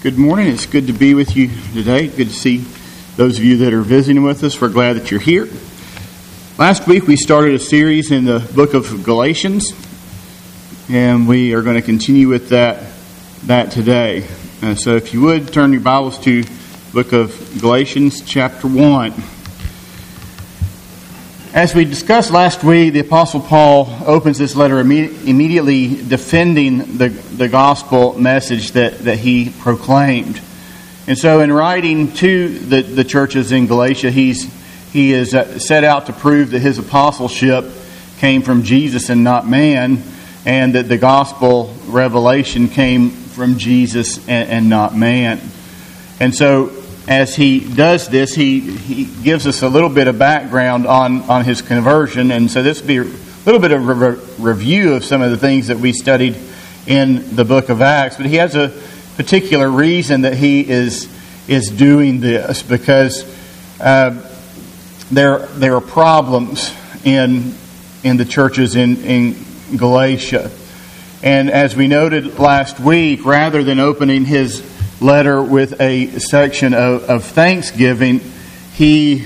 Good morning. It's good to be with you today. Good to see those of you that are visiting with us. We're glad that you're here. Last week we started a series in the book of Galatians, and we are going to continue with that today. So if you would, turn your Bibles to the book of Galatians chapter 1. As we discussed last week, the Apostle Paul opens this letter immediately defending the gospel message that he proclaimed. And so in writing to the churches in Galatia, he is set out to prove that his apostleship came from Jesus and not man, and that the gospel revelation came from Jesus and not man. And so as he does this, he gives us a little bit of background on his conversion. And so this will be a little bit of a review of some of the things that we studied in the book of Acts. But he has a particular reason that he is doing this, because there are problems in the churches in Galatia. And as we noted last week, rather than opening his letter with a section of thanksgiving, he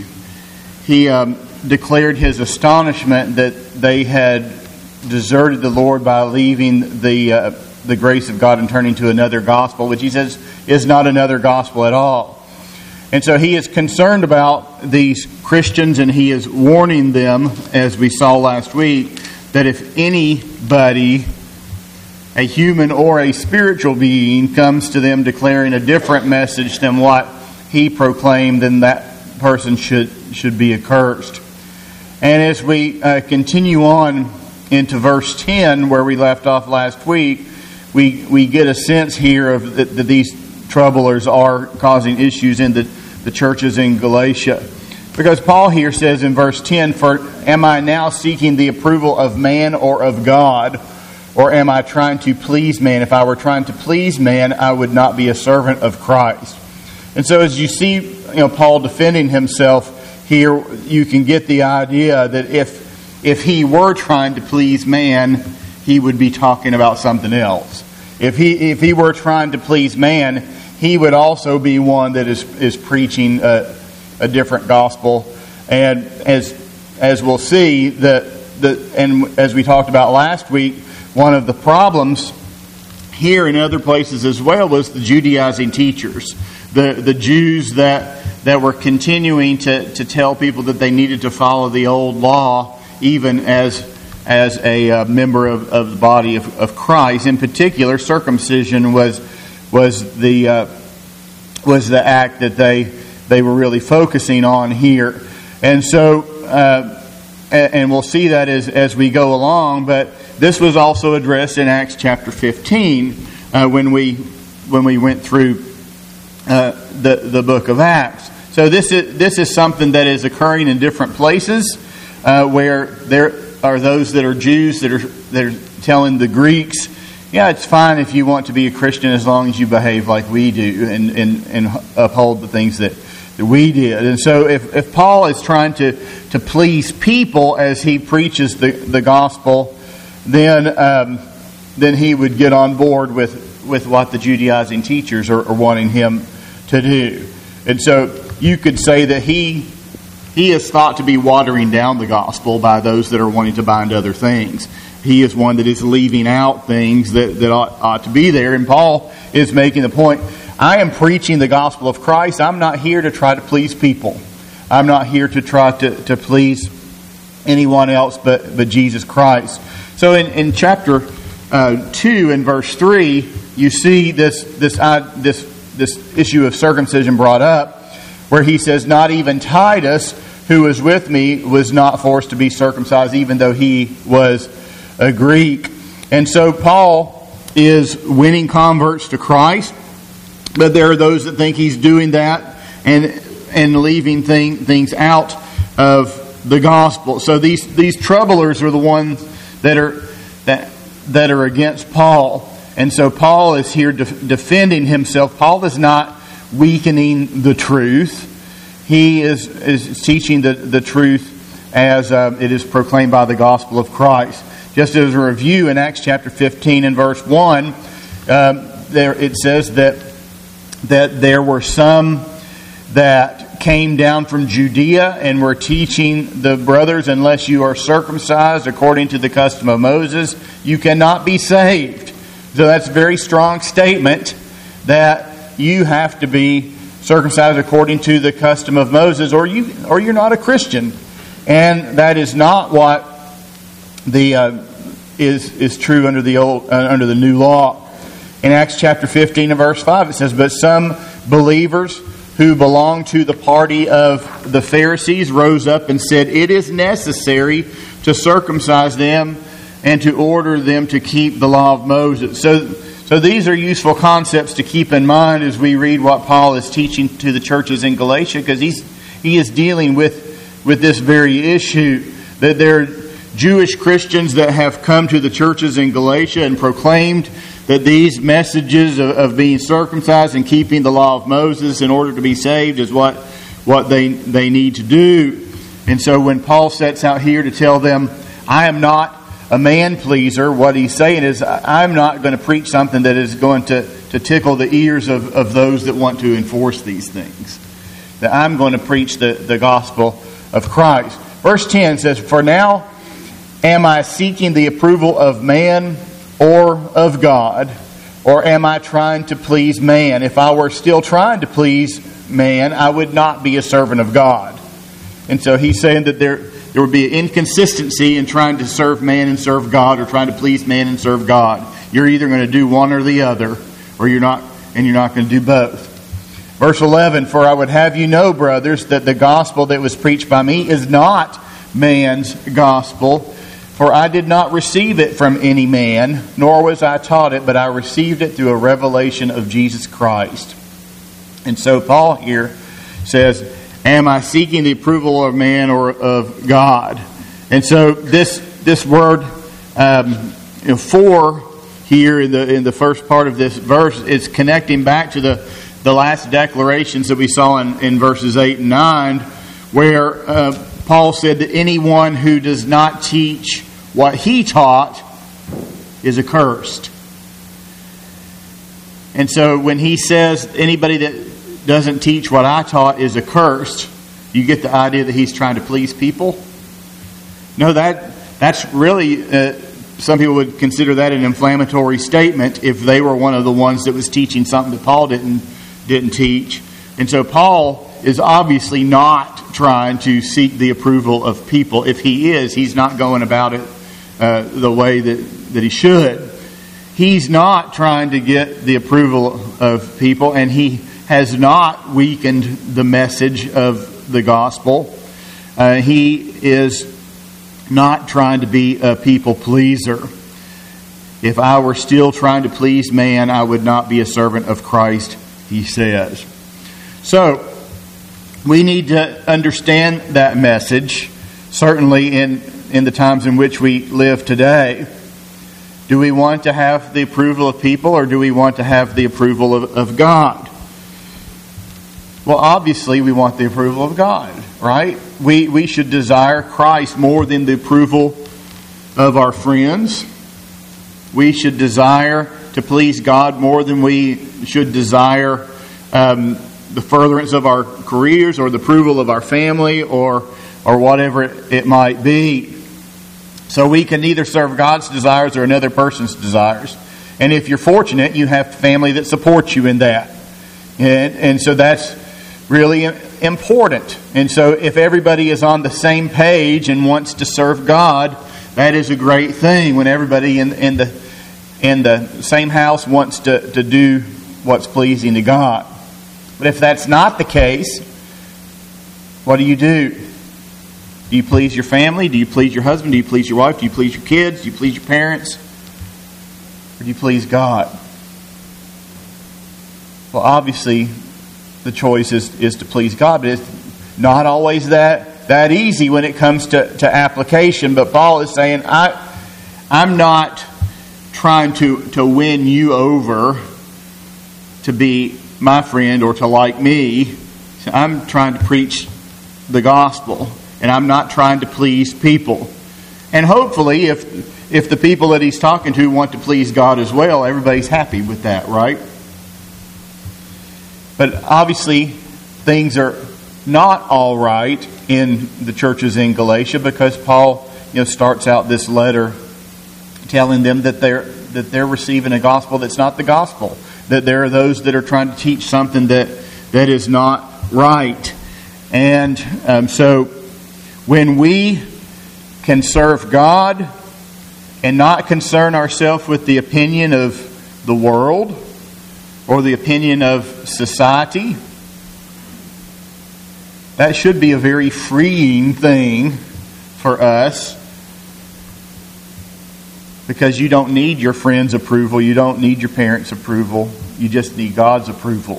declared his astonishment that they had deserted the Lord by leaving the grace of God and turning to another gospel, which he says is not another gospel at all. And so he is concerned about these Christians, and he is warning them, as we saw last week, that if anybody, a human or a spiritual being, comes to them declaring a different message than what he proclaimed, then that person should be accursed. And as we continue on into verse 10, where we left off last week, we get a sense here of that these troublers are causing issues in the churches in Galatia. Because Paul here says in verse 10, "For am I now seeking the approval of man or of God? Or am I trying to please man? If I were trying to please man, I would not be a servant of Christ." And so as you see Paul defending himself here, you can get the idea that if he were trying to please man, he would be talking about something else. If he were trying to please man, he would also be one that is preaching a different gospel. And as we'll see, and as we talked about last week, one of the problems here and other places as well was the Judaizing teachers, the Jews that were continuing to tell people that they needed to follow the old law, even as a member of the body of Christ. In particular, circumcision was the act that they were really focusing on here, and so and we'll see that as we go along, but. This was also addressed in Acts chapter 15 when we went through the book of Acts. So this is something that is occurring in different places where there are those that are Jews that are telling the Greeks, yeah, it's fine if you want to be a Christian as long as you behave like we do and uphold the things that we did. And so if Paul is trying to please people as he preaches the gospel, then he would get on board with what the Judaizing teachers are wanting him to do. And so you could say that he is thought to be watering down the gospel by those that are wanting to bind other things. He is one that is leaving out things that ought to be there. And Paul is making the point, I am preaching the gospel of Christ. I'm not here to try to please people. I'm not here to try to please anyone else but Jesus Christ. So in chapter 2 and verse 3, you see this issue of circumcision brought up, where he says, "Not even Titus, who was with me, was not forced to be circumcised, even though he was a Greek." And so Paul is winning converts to Christ, but there are those that think he's doing that and leaving things out of the gospel. So these troublers are the ones that are against Paul. And so Paul is here defending himself. Paul is not weakening the truth. He is teaching the truth as it is proclaimed by the gospel of Christ. Just as a review, in Acts chapter 15 and verse 1, there it says that that there were some that came down from Judea and were teaching the brothers, unless you are circumcised according to the custom of Moses, you cannot be saved. So that's a very strong statement that you have to be circumcised according to the custom of Moses, or you're not a Christian. And that is not what is true under the new law. In Acts chapter 15 and verse 5, it says, "But some believers who belonged to the party of the Pharisees rose up and said, 'It is necessary to circumcise them and to order them to keep the law of Moses.'" So these are useful concepts to keep in mind as we read what Paul is teaching to the churches in Galatia, because he is dealing with this very issue, that there are Jewish Christians that have come to the churches in Galatia and proclaimed that these messages of being circumcised and keeping the law of Moses in order to be saved is what they need to do. And so when Paul sets out here to tell them, I am not a man pleaser, what he's saying is, I'm not going to preach something that is going to tickle the ears of those that want to enforce these things. That I'm going to preach the gospel of Christ. Verse 10 says, "For now am I seeking the approval of man or of God? Or am I trying to please man? If I were still trying to please man, I would not be a servant of God." And so he's saying that there would be an inconsistency in trying to serve man and serve God, or trying to please man and serve God. You're either going to do one or the other, or you're not going to do both. Verse 11, "For I would have you know, brothers, that the gospel that was preached by me is not man's gospel. For I did not receive it from any man, nor was I taught it, but I received it through a revelation of Jesus Christ." And so Paul here says, am I seeking the approval of man or of God? And so this word for here in the first part of this verse is connecting back to the last declarations that we saw in verses 8 and 9, where Paul said that anyone who does not teach what he taught is accursed. And so when he says anybody that doesn't teach what I taught is accursed, you get the idea that he's trying to please people? No, that's really, some people would consider that an inflammatory statement if they were one of the ones that was teaching something that Paul didn't teach. And so Paul is obviously not trying to seek the approval of people. If he is, he's not going about it the way that he should. He's not trying to get the approval of people, and he has not weakened the message of the gospel. He is not trying to be a people pleaser. If I were still trying to please man, I would not be a servant of Christ, he says. So, we need to understand that message, certainly in the times in which we live today. Do we want to have the approval of people, or do we want to have the approval of God? Well, obviously we want the approval of God, right? We should desire Christ more than the approval of our friends. We should desire to please God more than we should desire the furtherance of our careers, or the approval of our family, or whatever it might be. So we can either serve God's desires or another person's desires. And if you're fortunate, you have family that supports you in that. And so that's really important. And so if everybody is on the same page and wants to serve God, that is a great thing. When everybody in the same house wants to do what's pleasing to God. But if that's not the case, what do? Do you please your family? Do you please your husband? Do you please your wife? Do you please your kids? Do you please your parents? Or do you please God? Well, obviously, the choice is to please God, but it's not always that easy when it comes to application. But Paul is saying, I'm not trying to win you over to be my friend or to like me. I'm trying to preach the gospel. And I'm not trying to please people. And hopefully, if the people that he's talking to want to please God as well, everybody's happy with that, right? But obviously, things are not all right in the churches in Galatia, because Paul, starts out this letter telling them that they're receiving a gospel that's not the gospel. That there are those that are trying to teach something that is not right. And so when we can serve God and not concern ourselves with the opinion of the world or the opinion of society, that should be a very freeing thing for us, because you don't need your friends' approval, you don't need your parents' approval, you just need God's approval.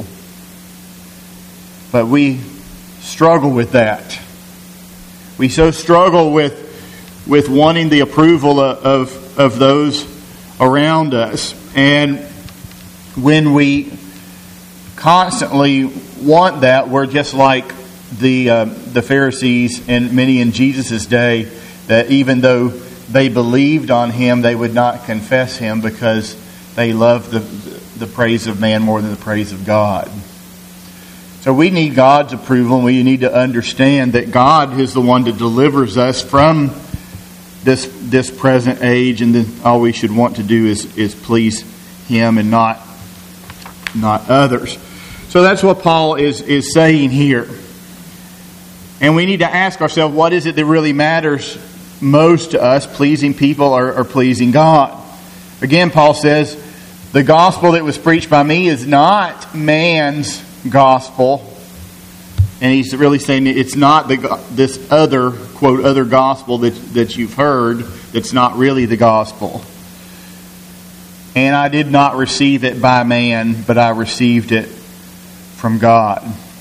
But we struggle with that. We so struggle with wanting the approval of those around us. And when we constantly want that, we're just like the Pharisees and many in Jesus' day, that even though they believed on Him, they would not confess Him because they loved the praise of man more than the praise of God. So we need God's approval, and we need to understand that God is the one that delivers us from this present age, and then all we should want to do is please Him and not others. So that's what Paul is saying here. And we need to ask ourselves, what is it that really matters most to us, pleasing people or pleasing God? Again, Paul says, the gospel that was preached by me is not man's gospel. And he's really saying it's not this other, quote, other gospel that you've heard that's not really the gospel. And I did not receive it by man, but I received it from God.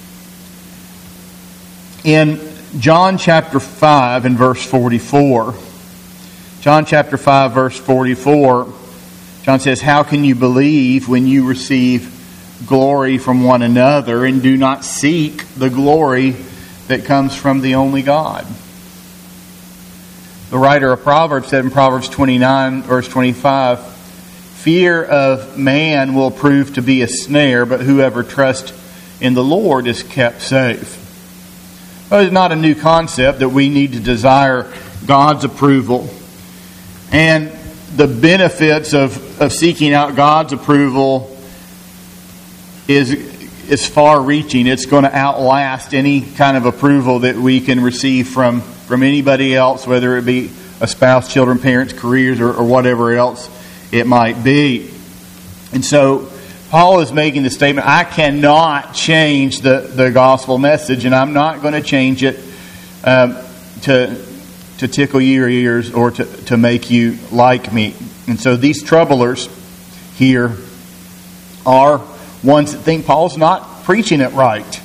In John chapter 5 and verse 44, John chapter 5 verse 44, John says, how can you believe when you receive glory from one another and do not seek the glory that comes from the only God? The writer of Proverbs said in Proverbs 29 verse 25, fear of man will prove to be a snare, but whoever trusts in the Lord is kept safe. Well, it's not a new concept that we need to desire God's approval. And the benefits of seeking out God's approval is far-reaching. It's going to outlast any kind of approval that we can receive from anybody else, whether it be a spouse, children, parents, careers, or whatever else it might be. And so Paul is making the statement, I cannot change the gospel message, and I'm not going to change it to tickle your ears or to make you like me. And so these troublers here are ones that think Paul's not preaching it right.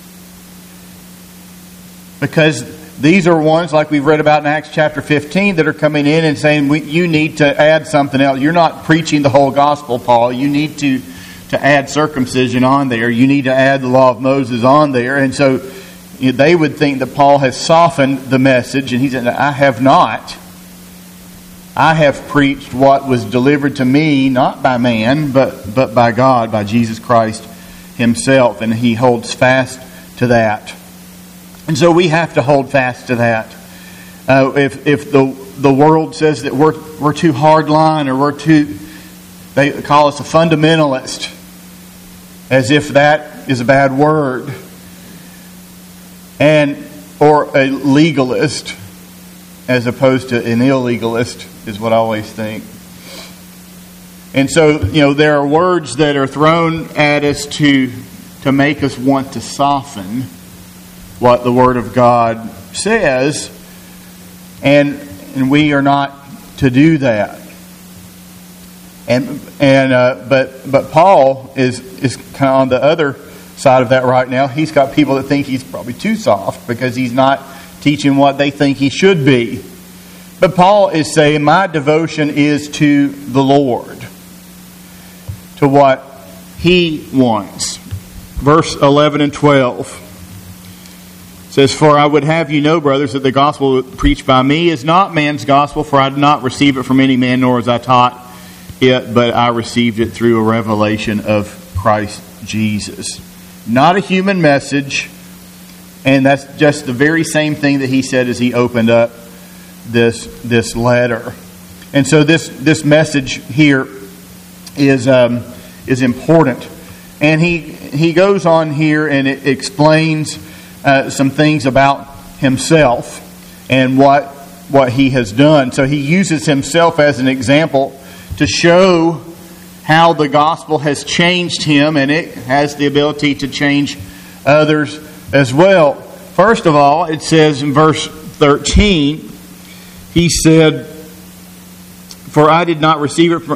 Because these are ones, like we've read about in Acts chapter 15, that are coming in and saying, you need to add something else. You're not preaching the whole gospel, Paul. You need to add circumcision on there. You need to add the law of Moses on there. And so they would think that Paul has softened the message. And he said, I have not. I have preached what was delivered to me, not by man, but by God, by Jesus Christ Himself. And he holds fast to that. And so we have to hold fast to that. If the world says that we're too hardline, or they call us a fundamentalist, as if that is a bad word, or a legalist, as opposed to an illegalist, is what I always think. And so, there are words that are thrown at us to make us want to soften what the Word of God says, and we are not to do that. But Paul is kind of on the other side of that right now. He's got people that think he's probably too soft because he's not teaching what they think he should be. But Paul is saying, my devotion is to the Lord, to what He wants. Verse 11 and 12 says, for I would have you know, brothers, that the gospel preached by me is not man's gospel, for I did not receive it from any man, nor was I taught it, but I received it through a revelation of Christ Jesus. not a human message. And that's just the very same thing that he said as he opened up this letter. And so this message here is important. And he goes on here and it explains some things about himself and what he has done. So he uses himself as an example to show how the gospel has changed him, and it has the ability to change others as well. First of all, it says in verse 13, he said, "For I did not receive it from..."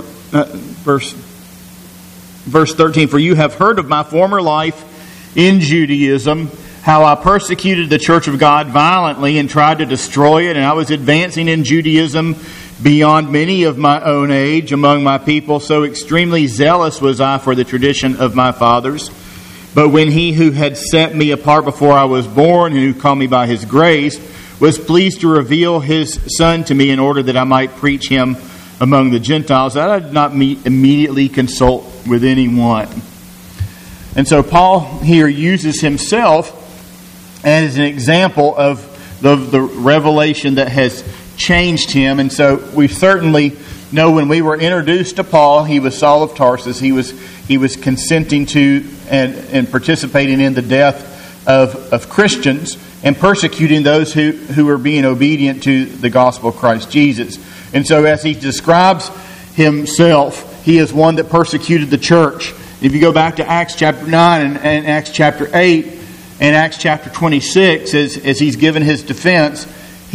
Verse 13, "For you have heard of my former life in Judaism, how I persecuted the church of God violently and tried to destroy it, and I was advancing in Judaism beyond many of my own age among my people. So extremely zealous was I for the tradition of my fathers. But when he who had set me apart before I was born, and who called me by his grace, was pleased to reveal his Son to me in order that I might preach him among the Gentiles, I did not immediately consult with anyone." And so Paul here uses himself as an example of the revelation that has changed him. And so we certainly know when we were introduced to Paul, he was Saul of Tarsus. He was consenting to and participating in the death of Christians and persecuting those who were being obedient to the gospel of Christ Jesus. And so as he describes himself, he is one that persecuted the church. If you go back to Acts chapter 9 and Acts chapter 8 and Acts chapter 26, as he's given his defense,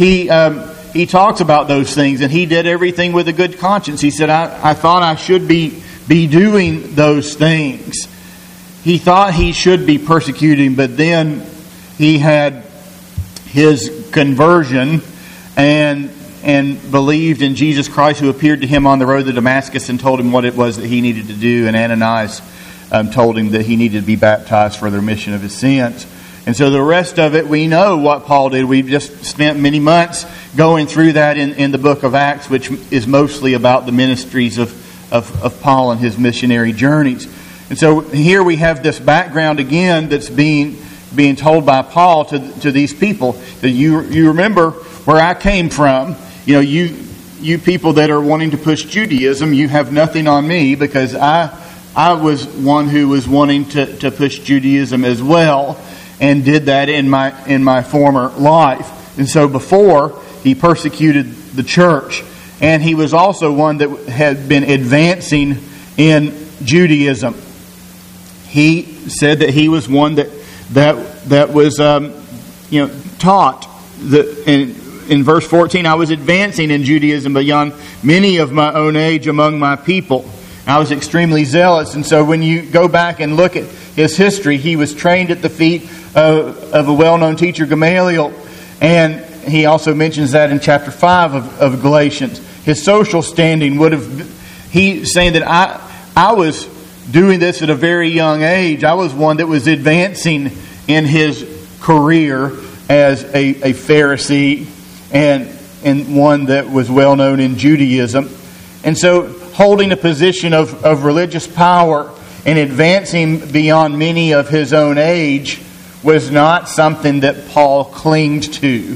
he talks about those things, and he did everything with a good conscience. He said, I thought I should be doing those things. He thought he should be persecuting, but then he had his conversion and believed in Jesus Christ, who appeared to him on the road to Damascus and told him what it was that he needed to do. And Ananias told him that he needed to be baptized for the remission of his sins. And so the rest of it, we know what Paul did. We've just spent many months going through that in the book of Acts, which is mostly about the ministries of Paul and his missionary journeys. And so here we have this background again that's being told by Paul to these people. That you remember where I came from. You know, you people that are wanting to push Judaism, you have nothing on me, because I was one who was wanting to push Judaism as well, and did that in my former life. And so before, he persecuted the church, and he was also one that had been advancing in Judaism. He said that he was one that was taught that in verse 14, "I was advancing in Judaism beyond many of my own age among my people. I was extremely zealous." And so when you go back and look at his history, he was trained at the feet of a well-known teacher, Gamaliel. And he also mentions that in chapter 5 of Galatians. His social standing would have... He's saying that I was doing this at a very young age. I was one that was advancing in his career as a Pharisee and one that was well known in Judaism. And so holding a position of religious power and advancing beyond many of his own age was not something that Paul clinged to.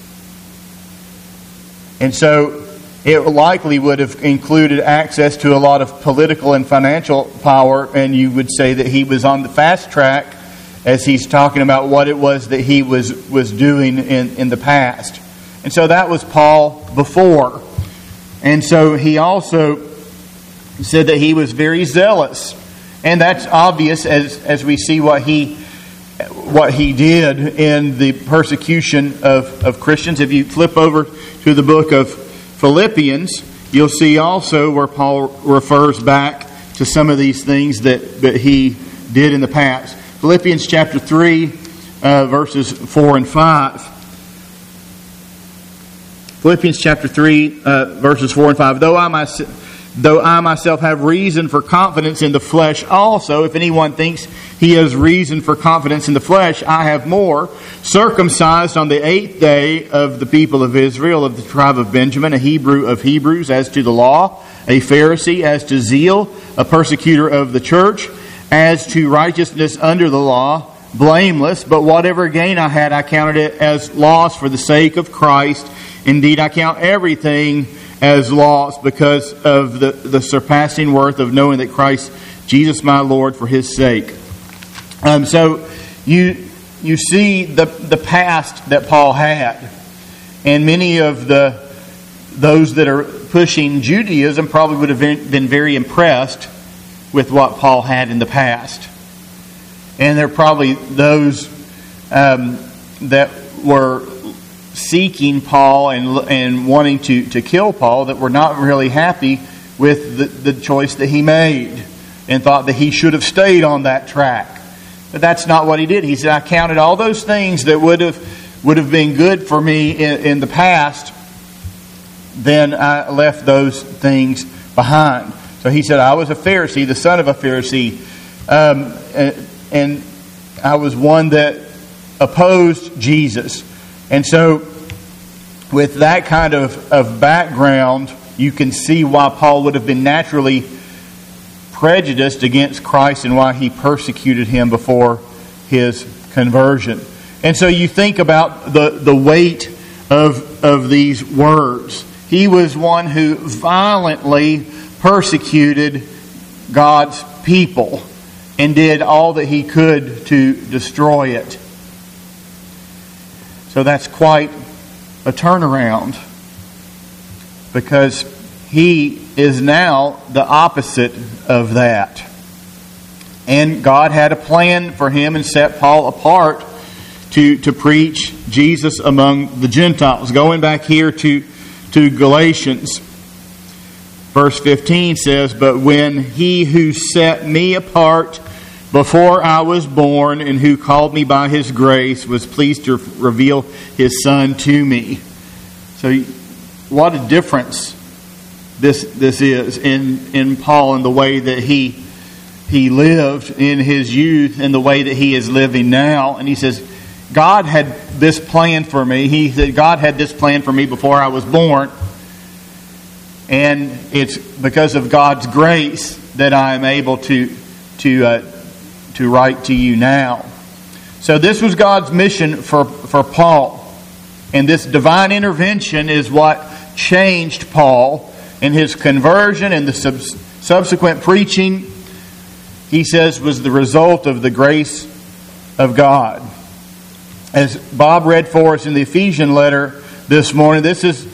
And so it likely would have included access to a lot of political and financial power, and you would say that he was on the fast track as he's talking about what it was that he was doing in the past. And so that was Paul before. And so he also said that he was very zealous. And that's obvious as we see what he did in the persecution of Christians. If you flip over to the book of Philippians, you'll see also where Paul refers back to some of these things that he did in the past. Philippians chapter 3, verses 4 and 5. Philippians chapter 3, verses 4 and 5. Though I myself have reason for confidence in the flesh also, if anyone thinks he has reason for confidence in the flesh, I have more. Circumcised on the 8th day of the people of Israel, of the tribe of Benjamin, a Hebrew of Hebrews, as to the law, a Pharisee, as to zeal, a persecutor of the church, as to righteousness under the law, blameless, but whatever gain I had, I counted it as loss for the sake of Christ. Indeed, I count everything as loss because of the surpassing worth of knowing that Christ Jesus my Lord for His sake. So you see the past that Paul had, and many of those that are pushing Judaism probably would have been very impressed with what Paul had in the past. And there are probably those that were seeking Paul and wanting to kill Paul that were not really happy with the choice that he made and thought that he should have stayed on that track. But that's not what he did. He said, I counted all those things that would have been good for me in the past. Then I left those things behind. So he said, I was a Pharisee, the son of a Pharisee. And I was one that opposed Jesus. And so with that kind of background, you can see why Paul would have been naturally prejudiced against Christ and why he persecuted Him before his conversion. And so you think about the weight of these words. He was one who violently persecuted God's people and did all that he could to destroy it. So that's quite a turnaround, because he is now the opposite of that. And God had a plan for him and set Paul apart to preach Jesus among the Gentiles. Going back here to Galatians, verse 15 says, But when He who set me apart before I was born and who called me by His grace was pleased to reveal His Son to me. So what a difference this is in Paul and the way that he lived in his youth and the way that he is living now. And he says, God had this plan for me. He said, God had this plan for me before I was born. And it's because of God's grace that I am able to write to you now. So this was God's mission for Paul. And this divine intervention is what changed Paul, and his conversion and the subsequent preaching, he says, was the result of the grace of God. As Bob read for us in the Ephesian letter this morning, this is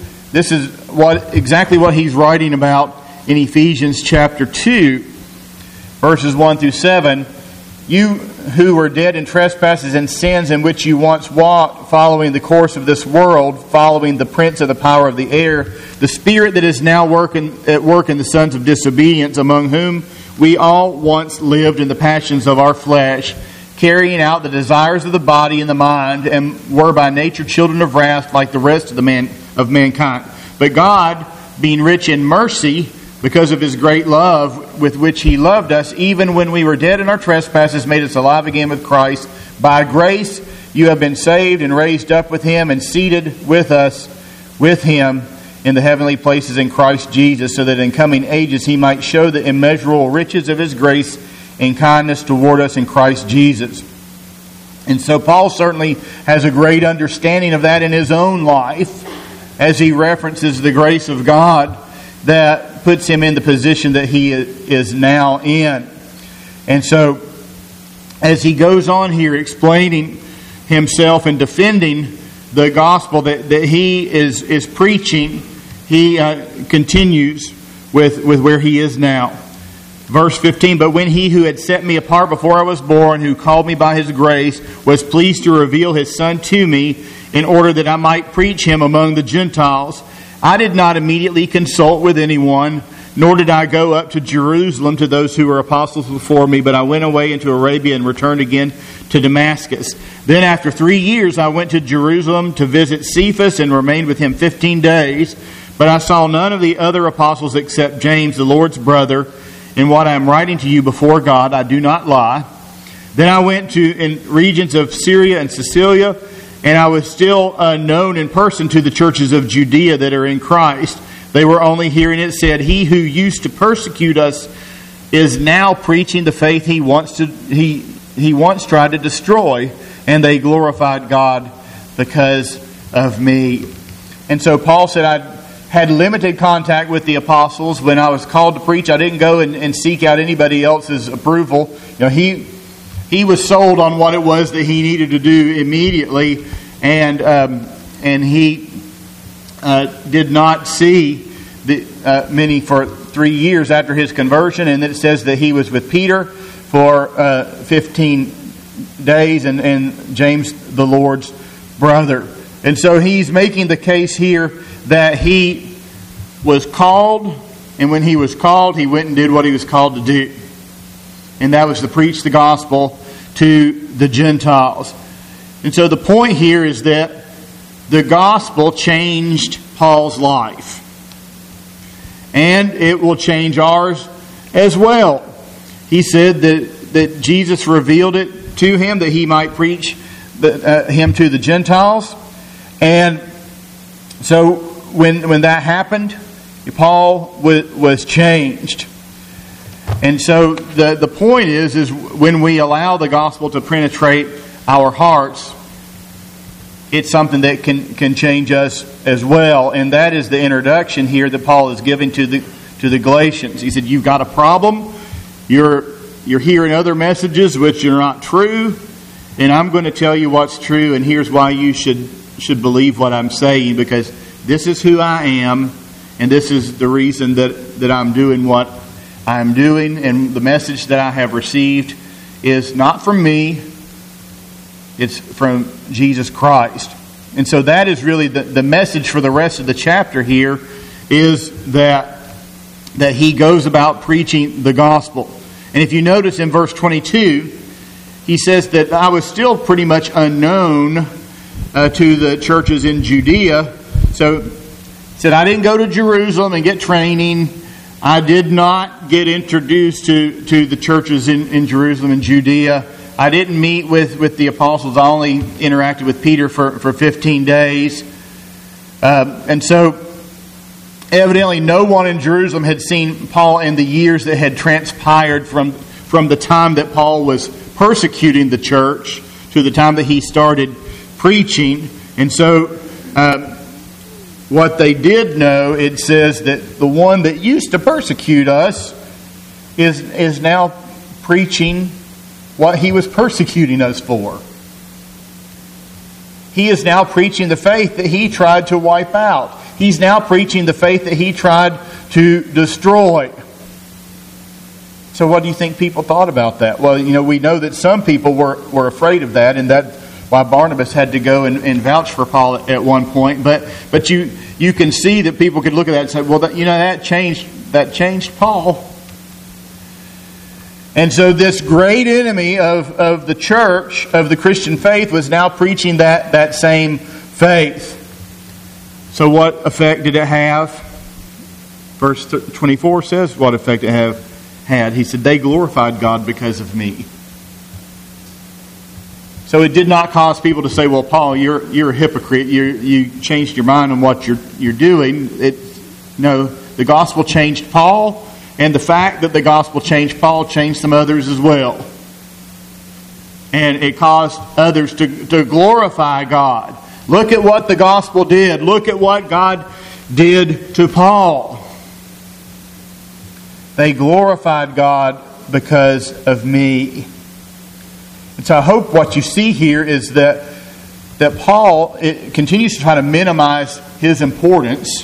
exactly what he's writing about in Ephesians chapter 2, verses 1 through 7. You who were dead in trespasses and sins in which you once walked, following the course of this world, following the prince of the power of the air, the spirit that is now at work in the sons of disobedience, among whom we all once lived in the passions of our flesh, carrying out the desires of the body and the mind, and were by nature children of wrath like the rest of mankind. But God, being rich in mercy, because of His great love with which He loved us, even when we were dead in our trespasses, made us alive again with Christ. By grace you have been saved and raised up with Him and seated with us with Him in the heavenly places in Christ Jesus, so that in coming ages He might show the immeasurable riches of His grace and kindness toward us in Christ Jesus. And so Paul certainly has a great understanding of that in his own life, as he references the grace of God that puts him in the position that he is now in. And so, as he goes on here explaining himself and defending the gospel that he is preaching, he continues with where he is now. Verse 15, But when He who had set me apart before I was born, who called me by His grace, was pleased to reveal His Son to me, in order that I might preach Him among the Gentiles, I did not immediately consult with anyone, nor did I go up to Jerusalem to those who were apostles before me, but I went away into Arabia and returned again to Damascus. Then after 3 years I went to Jerusalem to visit Cephas and remained with him 15 days. But I saw none of the other apostles except James, the Lord's brother. In what I am writing to you before God, I do not lie. Then I went in regions of Syria and Cilicia, and I was still known in person to the churches of Judea that are in Christ. They were only hearing it said, He who used to persecute us is now preaching the faith he once tried to destroy, and they glorified God because of me. And so Paul said, I had limited contact with the apostles when I was called to preach. I didn't go and seek out anybody else's approval. He was sold on what it was that he needed to do immediately, and he did not see many for 3 years after his conversion. And it says that he was with Peter for 15 days, and James, the Lord's brother. And so he's making the case here that he was called, and when he was called, he went and did what he was called to do. And that was to preach the gospel to the Gentiles. And so the point here is that the gospel changed Paul's life. And it will change ours as well. He said that Jesus revealed it to him that he might preach him to the Gentiles. And so when that happened, Paul was changed. And so the point is when we allow the gospel to penetrate our hearts, it's something that can change us as well. And that is the introduction here that Paul is giving to the Galatians. He said, you've got a problem. You're hearing other messages which are not true. And I'm going to tell you what's true. And here's why you should believe what I'm saying. Because this is who I am. And this is the reason that I'm doing what I'm doing. And the message that I have received is not from me. It's from Jesus Christ. And so that is really the message for the rest of the chapter here, is that he goes about preaching the gospel. And if you notice in verse 22, he says that I was still pretty much unknown to the churches in Judea. So he said, I didn't go to Jerusalem and get training. I did not get introduced to the churches in Jerusalem and Judea. I didn't meet with the apostles. I only interacted with Peter for 15 days. And so evidently no one in Jerusalem had seen Paul in the years that had transpired from the time that Paul was persecuting the church to the time that he started preaching. And so what they did know, it says that the one that used to persecute us is now preaching what he was persecuting us for. He is now preaching the faith that he tried to wipe out. He's now preaching the faith that he tried to destroy. So what do you think people thought about that? Well, we know that some people were afraid of that, and that's why Barnabas had to go and vouch for Paul at one point. But you can see that people could look at that and say, well, that changed Paul. And so this great enemy of the church, of the Christian faith, was now preaching that same faith. So what effect did it have? Verse 24 says what effect it had. He said, they glorified God because of me. So it did not cause people to say, well, Paul, you're a hypocrite. You changed your mind on what you're doing. No, the gospel changed Paul. And the fact that the gospel changed Paul changed some others as well. And it caused others to glorify God. Look at what the gospel did. Look at what God did to Paul. They glorified God because of me. And so I hope what you see here is that Paul continues to try to minimize his importance.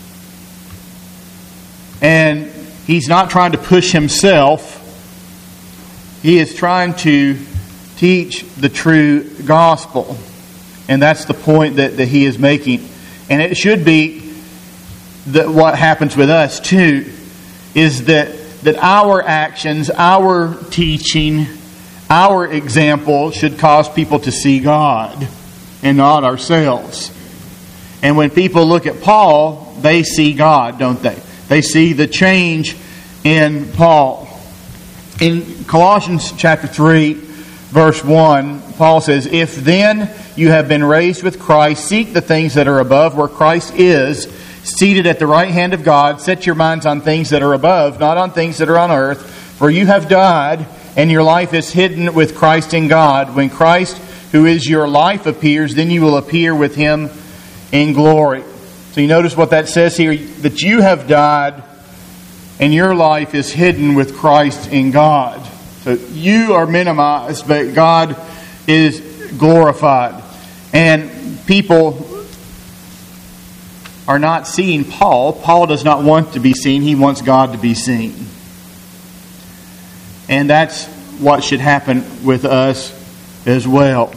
And he's not trying to push himself. He is trying to teach the true gospel. And that's the point that he is making. And it should be that what happens with us too is that our actions, our teaching, our example should cause people to see God and not ourselves. And when people look at Paul, they see God, don't they? They see the change in Paul. In Colossians chapter 3, verse 1, Paul says, if then you have been raised with Christ, seek the things that are above where Christ is, seated at the right hand of God. Set your minds on things that are above, not on things that are on earth. For you have died, and your life is hidden with Christ in God. When Christ, who is your life, appears, then you will appear with Him in glory. So you notice what that says here, that you have died, and your life is hidden with Christ in God. So you are minimized, but God is glorified. And people are not seeing Paul. Paul does not want to be seen. He wants God to be seen. And that's what should happen with us as well.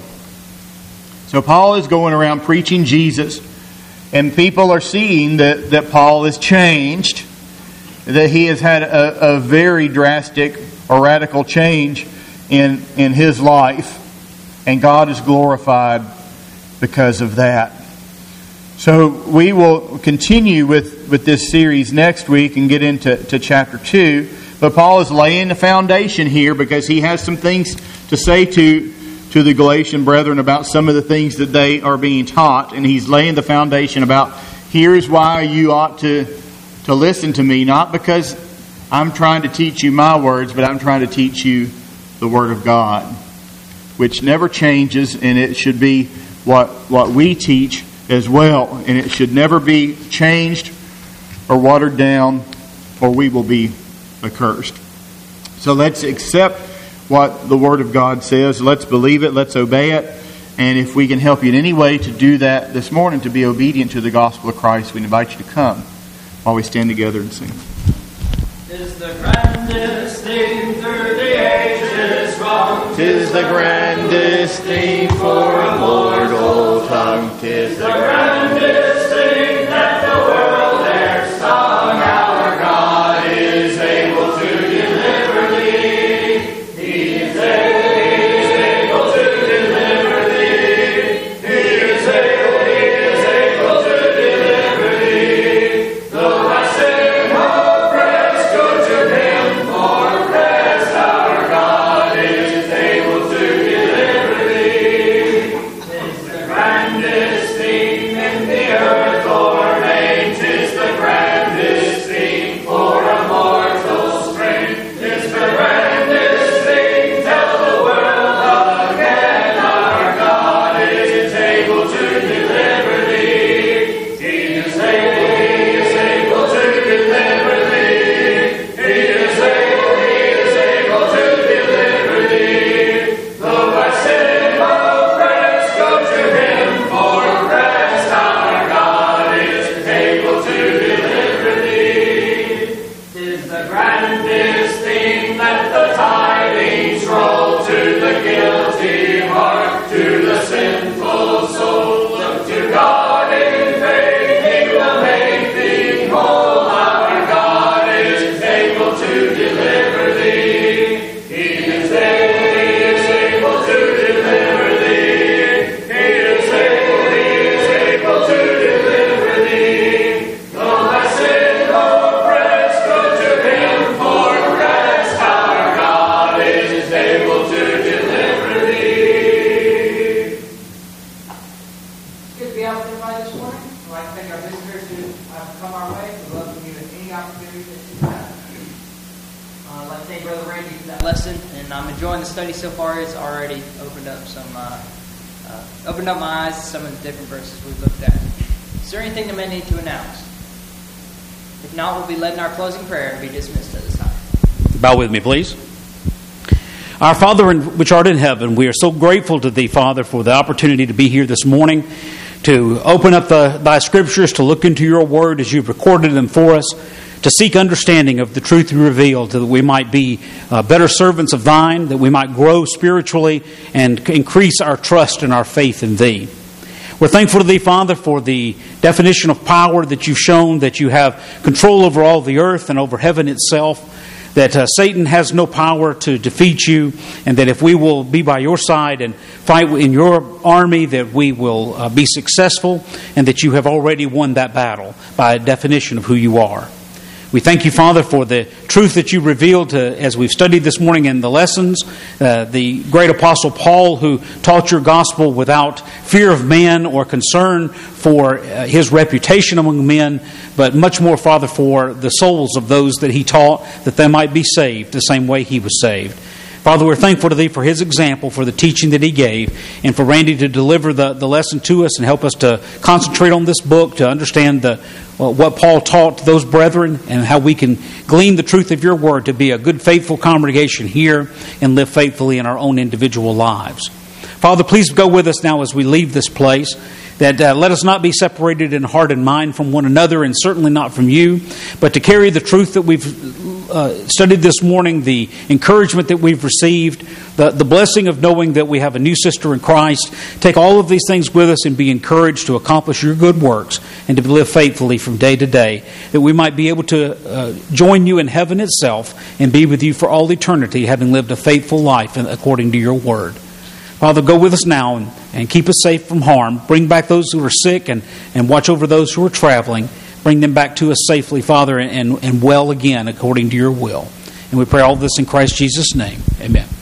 So Paul is going around preaching Jesus, and people are seeing that Paul is changed, that he has had a very drastic or radical change in his life, and God is glorified because of that. So we will continue with this series next week and get into chapter 2. But Paul is laying the foundation here because he has some things to say to the Galatian brethren about some of the things that they are being taught. And he's laying the foundation about, here's why you ought to listen to me. Not because I'm trying to teach you my words, but I'm trying to teach you the Word of God, which never changes, and it should be what we teach as well. And it should never be changed or watered down, or we will be accursed. So let's accept what the Word of God says. Let's believe it. Let's obey it. And if we can help you in any way to do that this morning, to be obedient to the gospel of Christ, we invite you to come while we stand together and sing. Tis the grandest thing through the ages rung. Tis the grandest thing for a mortal tongue. Tis the grandest thing that the world e'er sung. Our God is able to deliver thee. He is able to deliver thee. He is able to deliver thee. Though I say no praise go to Him, for rest our God is able to deliver thee. 'Tis the grandest thing in the earth ordained. 'Tis the grandest thing for a mortal strength. 'Tis the grandest thing, tell the world again. Our God is able to deliver thee. He is able to deliver thee. He is able to deliver thee. Though I say no praise go to Him, for rest our God is able to deliver thee. 'Tis the grandest thing that the tidings roll to the guilty heart, to the sinful soul. Look to God in faith, He will make thee whole. Our God is able to deliver thee. He is able to deliver thee. He is able to deliver thee. Though I say no praise go to Him, for rest our God is able to deliver thee. It's good to be out with everybody this morning. I'd like to thank our visitors who have come our way. We welcome you at any opportunity that you have. I'd like to thank Brother Randy for that lesson, and I'm enjoying the study so far. It's already opened up my eyes to some of the different verses we've looked at. Is there anything that may need to announce? If not, we'll be led in our closing prayer and be dismissed at this time. Bow with me, please. Our Father which art in heaven, we are so grateful to Thee, Father, for the opportunity to be here this morning, to open up Thy Scriptures, to look into Your Word as You've recorded them for us, to seek understanding of the truth You revealed, so that we might be better servants of Thine, that we might grow spiritually and increase our trust and our faith in Thee. We're thankful to Thee, Father, for the definition of power that You've shown, that You have control over all the earth and over heaven itself, that Satan has no power to defeat You, and that if we will be by Your side and fight in Your army, that we will be successful, and that You have already won that battle by a definition of who You are. We thank you, Father, for the truth that you revealed as we've studied this morning in the lessons. The great apostle Paul, who taught your gospel without fear of man or concern for his reputation among men, but much more, Father, for the souls of those that he taught, that they might be saved the same way he was saved. Father, we're thankful to Thee for his example, for the teaching that he gave, and for Randy to deliver the lesson to us and help us to concentrate on this book, to understand what Paul taught those brethren, and how we can glean the truth of your word to be a good, faithful congregation here and live faithfully in our own individual lives. Father, please go with us now as we leave this place. That let us not be separated in heart and mind from one another, and certainly not from you, but to carry the truth that we've studied this morning, the encouragement that we've received, the blessing of knowing that we have a new sister in Christ. Take all of these things with us and be encouraged to accomplish your good works and to live faithfully from day to day, that we might be able to join you in heaven itself and be with you for all eternity, having lived a faithful life according to your word. Father, go with us now and keep us safe from harm. Bring back those who are sick and watch over those who are traveling. Bring them back to us safely, Father, and well again according to your will. And we pray all this in Christ Jesus' name. Amen.